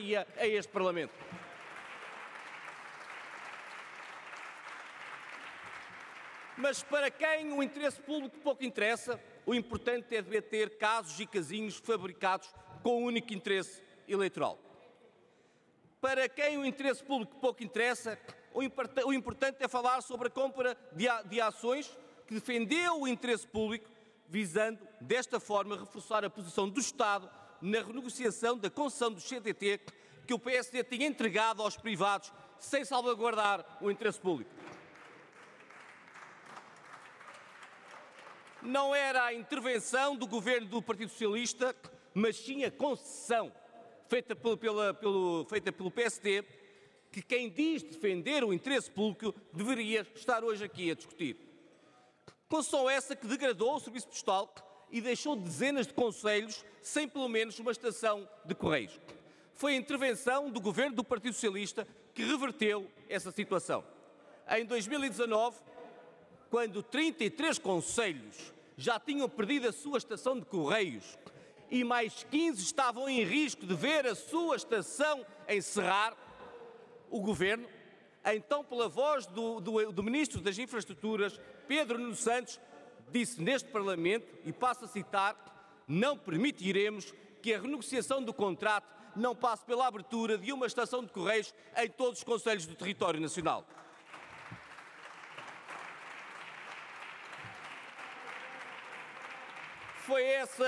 maioria a este Parlamento. Mas para quem o interesse público pouco interessa, o importante é debater casos e casinhos fabricados com o único interesse eleitoral. Para quem o interesse público pouco interessa, o importante é falar sobre a compra de ações que defendeu o interesse público, visando, desta forma, reforçar a posição do Estado na renegociação da concessão do CTT que o PSD tinha entregado aos privados sem salvaguardar o interesse público. Não era a intervenção do governo do Partido Socialista, mas sim a concessão feita pelo PSD, que quem diz defender o interesse público deveria estar hoje aqui a discutir. Concessão essa que degradou o serviço postal e deixou dezenas de concelhos sem pelo menos uma estação de correios. Foi a intervenção do governo do Partido Socialista que reverteu essa situação. Em 2019, quando 33 concelhos já tinham perdido a sua estação de correios e mais 15 estavam em risco de ver a sua estação encerrar, o Governo, então pela voz do Ministro das Infraestruturas, Pedro Nuno Santos, disse neste Parlamento, e passo a citar: não permitiremos que a renegociação do contrato não passe pela abertura de uma estação de correios em todos os concelhos do território nacional. Foi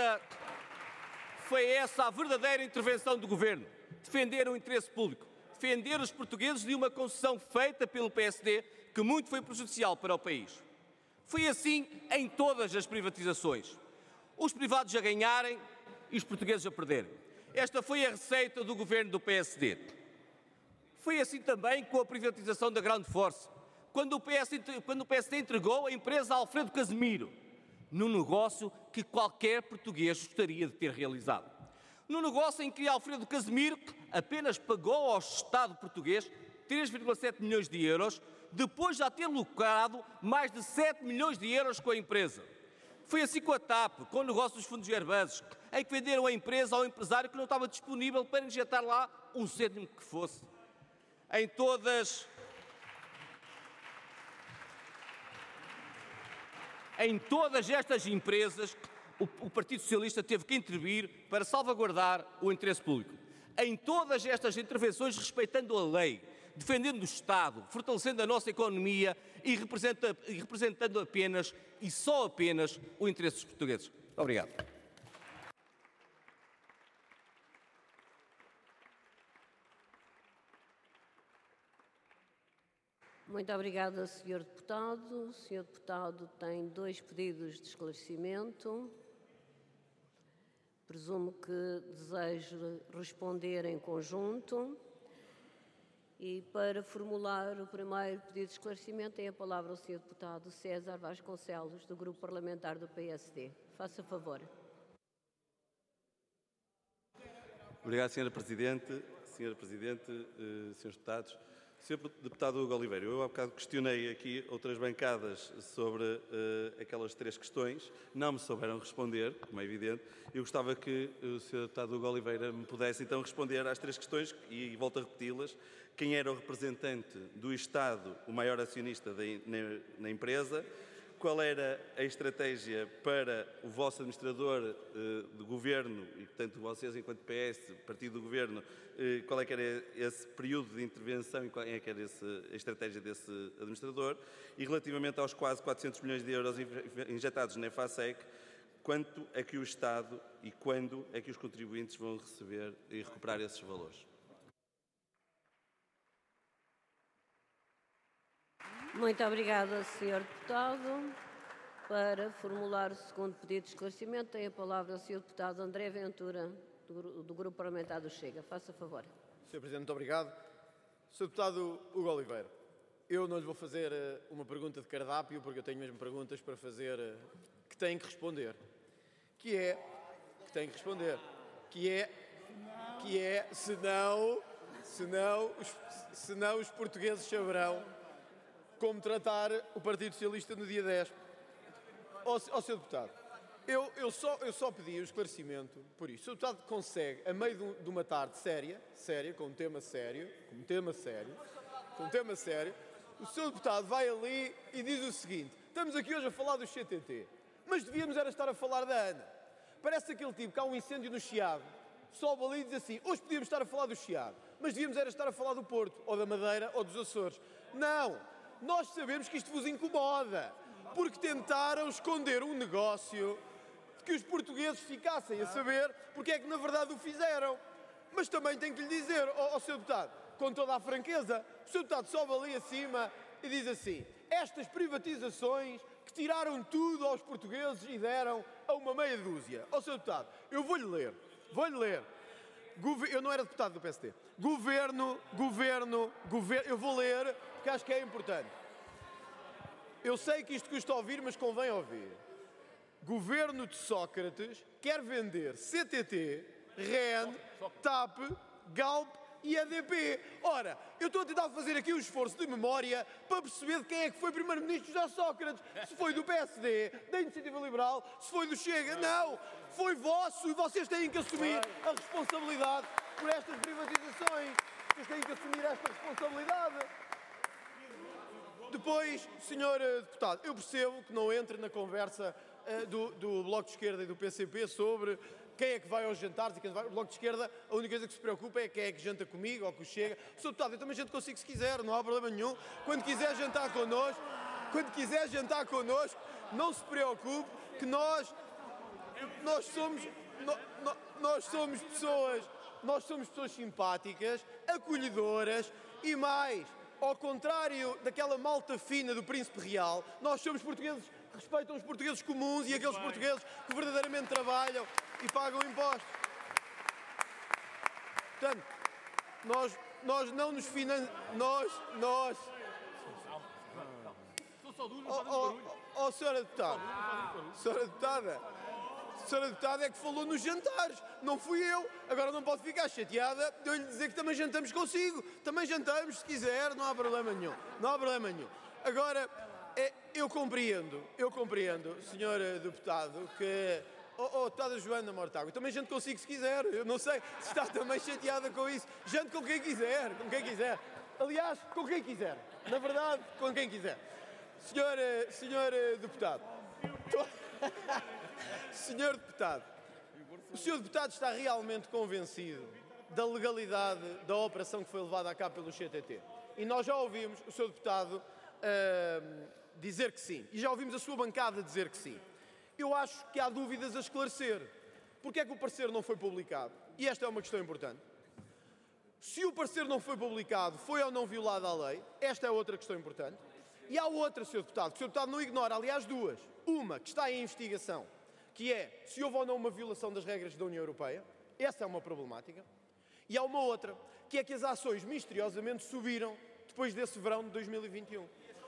essa a verdadeira intervenção do Governo. Defender o interesse público, defender os portugueses de uma concessão feita pelo PSD que muito foi prejudicial para o país. Foi assim em todas as privatizações. Os privados a ganharem e os portugueses a perderem. Esta foi a receita do Governo do PSD. Foi assim também com a privatização da Ground Force, quando o PSD entregou a empresa a Alfredo Casemiro, num negócio que qualquer português gostaria de ter realizado. Num negócio em que Alfredo Casemiro apenas pagou ao Estado português 3,7 milhões de euros, depois de já ter lucrado mais de 7 milhões de euros com a empresa. Foi assim com a TAP, com o negócio dos fundos Airbus, em que venderam a empresa ao empresário que não estava disponível para injetar lá um cêntimo que fosse. Em todas estas empresas, o Partido Socialista teve que intervir para salvaguardar o interesse público. Em todas estas intervenções, respeitando a lei, defendendo o Estado, fortalecendo a nossa economia e representando apenas e só apenas o interesse dos portugueses. Obrigado. Muito obrigada, Sr. Deputado. O Sr. Deputado tem 2 pedidos de esclarecimento. Presumo que deseje responder em conjunto. E para formular o primeiro pedido de esclarecimento, tem a palavra o Sr. Deputado César Vasconcelos, do Grupo Parlamentar do PSD. Faça favor. Obrigado, Sra. Presidente. Sra. Presidente, Srs. Deputados. Sr. Deputado Hugo Oliveira, eu há bocado questionei aqui outras bancadas sobre aquelas 3 questões, não me souberam responder, como é evidente. Eu gostava que o Sr. Deputado Hugo Oliveira me pudesse então responder às 3 questões e volto a repeti-las. Quem era o representante do Estado, o maior acionista na empresa? Qual era a estratégia para o vosso administrador de governo e, portanto, vocês, enquanto PS, partido do governo, qual é que era esse período de intervenção e qual é que era a estratégia desse administrador? E relativamente aos quase 400 milhões de euros injetados na EFASEC, quanto é que o Estado e quando é que os contribuintes vão receber e recuperar esses valores? Muito obrigada, Sr. Deputado. Para formular o segundo pedido de esclarecimento, tem a palavra o Sr. Deputado André Ventura, do Grupo Parlamentar do Chega. Faça favor. Sr. Presidente, muito obrigado. Sr. Deputado Hugo Oliveira, eu não lhe vou fazer uma pergunta de cardápio, porque eu tenho mesmo perguntas para fazer que tem que responder. Senão os portugueses saberão como tratar o Partido Socialista no dia 10. Ó Sr. Deputado, Eu só pedi o esclarecimento por isso. O deputado consegue, a meio de uma tarde séria, com um tema sério, o seu deputado vai ali e diz o seguinte: estamos aqui hoje a falar do CTT, mas devíamos era estar a falar da ANA. Parece aquele tipo que há um incêndio no Chiado, sobe ali e diz assim: hoje podíamos estar a falar do Chiado, mas devíamos era estar a falar do Porto, ou da Madeira, ou dos Açores. Não! Nós sabemos que isto vos incomoda, porque tentaram esconder um negócio que os portugueses ficassem a saber porque é que na verdade o fizeram. Mas também tenho que lhe dizer, ao Sr. Deputado, com toda a franqueza, o Sr. Deputado sobe ali acima e diz assim: estas privatizações que tiraram tudo aos portugueses e deram a uma meia dúzia. Ó Sr. Deputado, eu vou-lhe ler. Eu não era deputado do PSD. Governo, eu vou ler porque acho que é importante. Eu sei que isto custa ouvir, mas convém ouvir. Governo de Sócrates quer vender CTT, REN, TAP, Galp e EDP. Ora, eu estou a tentar fazer aqui um esforço de memória para perceber de quem é que foi primeiro-ministro José Sócrates. Se foi do PSD, da Iniciativa Liberal, se foi do Chega. Não! Foi vosso e vocês têm que assumir a responsabilidade por estas privatizações. Vocês têm que assumir esta responsabilidade. Depois, Sr. Deputado, eu percebo que não entre na conversa do Bloco de Esquerda e do PCP sobre quem é que vai aos jantares e quem vai. O Bloco de Esquerda, a única coisa que se preocupa é quem é que janta comigo ou que chega. Sr. Deputado, eu também janto consigo se quiser, não há problema nenhum. Quando quiser jantar connosco, não se preocupe que nós somos pessoas simpáticas, acolhedoras e mais, ao contrário daquela malta fina do Príncipe Real, nós somos portugueses que respeitam os portugueses comuns e aqueles portugueses que verdadeiramente trabalham e pagam impostos. Portanto, nós não nos financiamos. Senhora Deputada é que falou nos jantares, não fui eu. Agora não pode ficar chateada de eu lhe dizer que também jantamos consigo. Também jantamos, se quiser, não há problema nenhum. Agora, eu compreendo, Sr. Deputado, que... Deputada Joana Mortágua, também janto consigo se quiser. Eu não sei se está também chateada com isso. Janto com quem quiser. Aliás, com quem quiser. Na verdade, com quem quiser. Senhor Deputado. Senhor Deputado, o Sr. Deputado está realmente convencido da legalidade da operação que foi levada a cabo pelo CTT. E nós já ouvimos o Sr. Deputado dizer que sim. E já ouvimos a sua bancada dizer que sim. Eu acho que há dúvidas a esclarecer. Porque é que o parecer não foi publicado? E esta é uma questão importante. Se o parecer não foi publicado, foi ou não violada a lei? Esta é outra questão importante. E há outra, Sr. Deputado, que o Sr. Deputado não ignora, aliás, duas. Uma, que está em investigação, que é se houve ou não uma violação das regras da União Europeia. Essa é uma problemática. E há uma outra, que é que as ações misteriosamente subiram depois desse verão de 2021.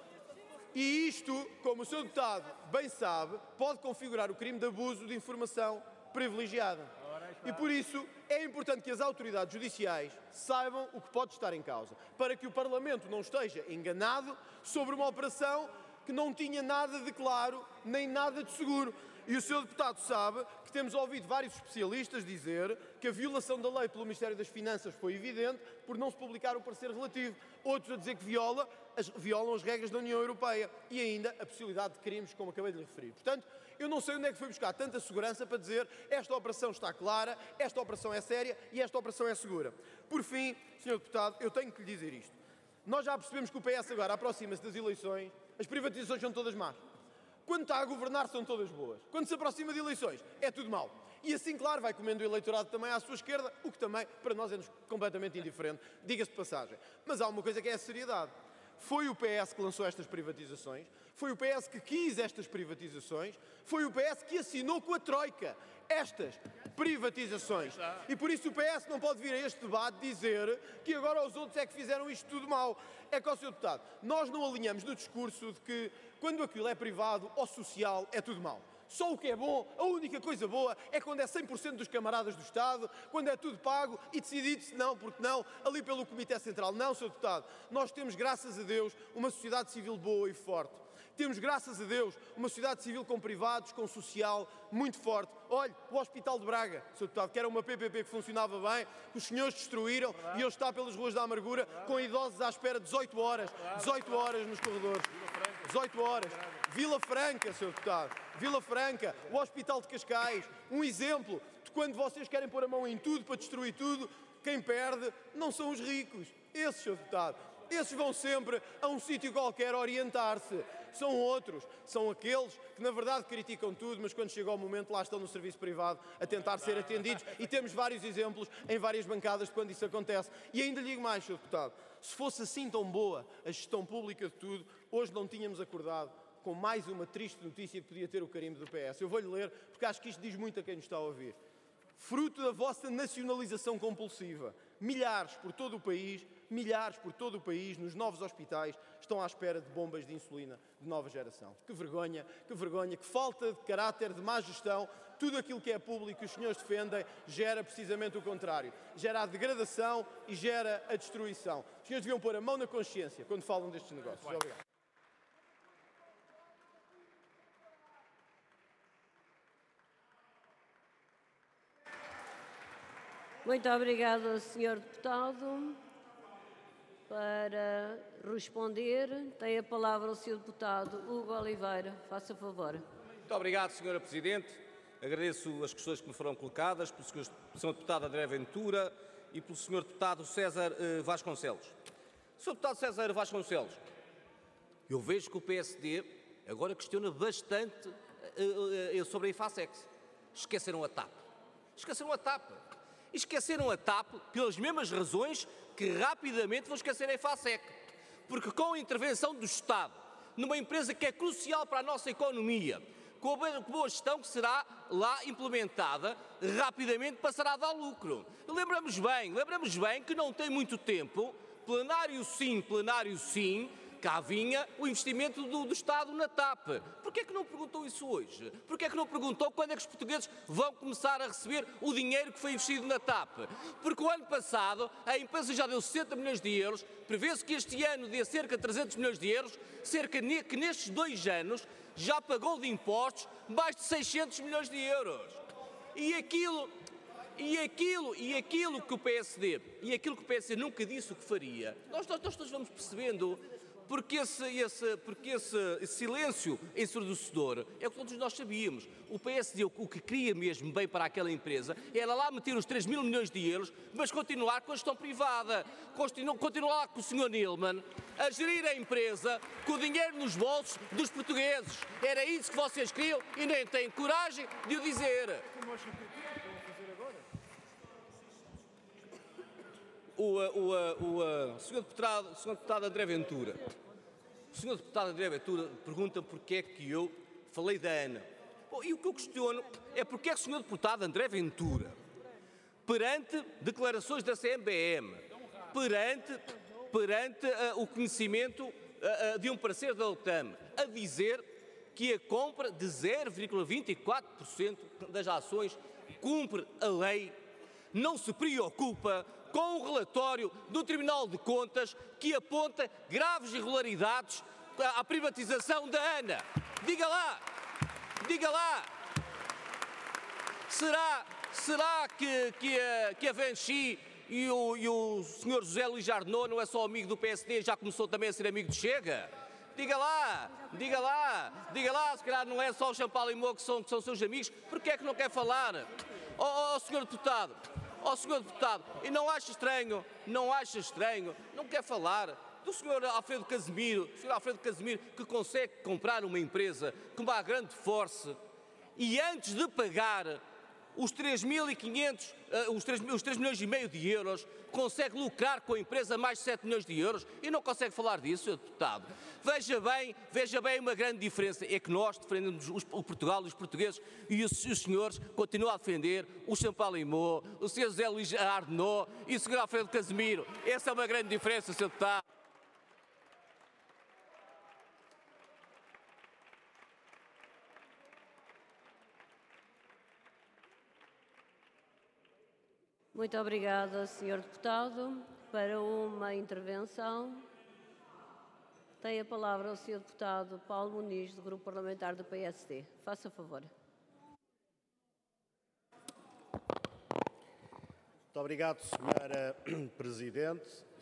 E isto, como o Sr. Deputado bem sabe, pode configurar o crime de abuso de informação privilegiada. E por isso é importante que as autoridades judiciais saibam o que pode estar em causa, para que o Parlamento não esteja enganado sobre uma operação que não tinha nada de claro, nem nada de seguro. E o Sr. Deputado sabe que temos ouvido vários especialistas dizer que a violação da lei pelo Ministério das Finanças foi evidente por não se publicar o parecer relativo. Outros a dizer que violam as regras da União Europeia e ainda a possibilidade de crimes, como acabei de lhe referir. Portanto, eu não sei onde é que foi buscar tanta segurança para dizer esta operação está clara, esta operação é séria e esta operação é segura. Por fim, Sr. Deputado, eu tenho que lhe dizer isto. Nós já percebemos que o PS agora aproxima-se das eleições, as privatizações são todas más. Quando está a governar são todas boas. Quando se aproxima de eleições é tudo mau. E assim, claro, vai comendo o eleitorado também à sua esquerda, o que também para nós é-nos completamente indiferente, diga-se de passagem. Mas há uma coisa que é a seriedade. Foi o PS que lançou estas privatizações, foi o PS que quis estas privatizações, foi o PS que assinou com a Troika estas privatizações. E por isso o PS não pode vir a este debate dizer que agora os outros é que fizeram isto tudo mal. É que, ó Sr. Deputado, nós não alinhamos no discurso de que quando aquilo é privado ou social é tudo mal. Só o que é bom, a única coisa boa é quando é 100% dos camaradas do Estado, quando é tudo pago e decidido-se não, porque não, ali pelo Comitê Central. Não, Sr. Deputado, nós temos, graças a Deus, uma sociedade civil boa e forte. Temos, graças a Deus, uma sociedade civil com privados, com social, muito forte. Olhe, o Hospital de Braga, Sr. Deputado, que era uma PPP que funcionava bem, que os senhores destruíram e hoje está pelas ruas da amargura, com idosos à espera 18 horas nos corredores. 18 horas. Vila Franca, Sr. Deputado, Vila Franca, o Hospital de Cascais, um exemplo de quando vocês querem pôr a mão em tudo para destruir tudo, quem perde não são os ricos. Esses, Sr. Deputado, esses vão sempre a um sítio qualquer orientar-se. São outros, são aqueles que na verdade criticam tudo, mas quando chega o momento lá estão no serviço privado a tentar ser atendidos e temos vários exemplos em várias bancadas de quando isso acontece. E ainda lhe digo mais, Sr. Deputado, se fosse assim tão boa a gestão pública de tudo, hoje não tínhamos acordado com mais uma triste notícia que podia ter o carimbo do PS. Eu vou-lhe ler porque acho que isto diz muito a quem nos está a ouvir. Fruto da vossa nacionalização compulsiva, milhares por todo o país, nos novos hospitais, estão à espera de bombas de insulina de nova geração. Que vergonha, que falta de caráter, de má gestão. Tudo aquilo que é público que os senhores defendem gera precisamente o contrário. Gera a degradação e gera a destruição. Os senhores deviam pôr a mão na consciência quando falam destes negócios. Obrigado. Muito obrigada, Sr. Deputado. Para responder, tem a palavra o Sr. Deputado Hugo Oliveira. Faça favor. Muito obrigado, Sra. Presidente. Agradeço as questões que me foram colocadas pelo Sr. Deputado André Ventura e pelo Sr. Deputado César Vasconcelos. Sr. Deputado César Vasconcelos, eu vejo que o PSD agora questiona bastante sobre a IFASEX. Esqueceram a TAP. Esqueceram a TAP pelas mesmas razões que rapidamente vão esquecer a IFASEC. Porque com a intervenção do Estado numa empresa que é crucial para a nossa economia, com a boa gestão que será lá implementada, rapidamente passará a dar lucro. Lembramos bem que não tem muito tempo, plenário sim, cá vinha o investimento do Estado na TAP. Porquê é que não perguntou isso hoje? Porquê é que não perguntou quando é que os portugueses vão começar a receber o dinheiro que foi investido na TAP? Porque o ano passado a empresa já deu 60 milhões de euros, prevê-se que este ano dê cerca de 300 milhões de euros, que nestes 2 anos já pagou de impostos mais de 600 milhões de euros. E aquilo que o PSD nunca disse o que faria, nós todos vamos percebendo. Porque esse silêncio ensurdecedor é o que todos nós sabíamos. O PSD o que queria mesmo bem para aquela empresa era lá meter os 3 mil milhões de euros, mas continuar com a gestão privada. Continuar com o Sr. Nilman a gerir a empresa com o dinheiro nos bolsos dos portugueses. Era isso que vocês queriam e nem têm coragem de o dizer. O Sr. Deputado André Ventura. O Sr. Deputado André Ventura pergunta porque é que eu falei da ANA. Bom, e o que eu questiono é porque é que o Sr. Deputado André Ventura, perante declarações da CMBM, perante o conhecimento de um parecer da OTAM, a dizer que a compra de 0,24% das ações cumpre a lei, não se preocupa com o relatório do Tribunal de Contas que aponta graves irregularidades à privatização da ANA. Diga lá! Será que a Vinci e o Sr. José Luís Arnaud não é só amigo do PSD, já começou também a ser amigo do Chega? Diga lá, se calhar não é só o Champalimau que são seus amigos, porque é que não quer falar? Sr. Deputado, e não acha estranho, não quer falar do Sr. Alfredo Casemiro, que consegue comprar uma empresa com uma grande força e antes de pagar os 3.500, os 3 milhões e meio de euros, consegue lucrar com a empresa mais de 7 milhões de euros e não consegue falar disso, Sr. Deputado. Veja bem uma grande diferença, é que nós defendemos o Portugal e os portugueses e os senhores continuam a defender o Champalimau, o Sr. José Luís Arnaud e o Sr. Alfredo Casemiro. Essa é uma grande diferença, Sr. Deputado. Muito obrigada, Sr. Deputado. Para uma intervenção, Tem a palavra o Sr. Deputado Paulo Muniz, do Grupo Parlamentar do PSD. Faça favor. Muito obrigado, Sra. Presidente.